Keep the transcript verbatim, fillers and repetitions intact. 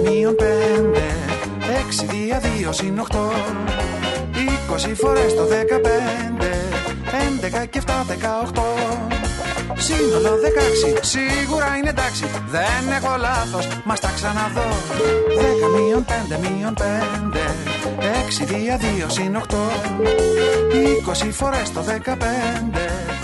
μείον πέντε, έξι δια δύο συν οκτώ, είκοσι φορές το δεκαπέντε, έντεκα και επτά δεκαοκτώ. Σύνολο δεκαέξι, σίγουρα είναι εντάξει. Δεν έχω λάθος, μας τα ξαναδώ. Δέκα μείον πέντε μείον πέντε, έξι δια δύο συν οκτώ, είκοσι φορές το δεκαπέντε,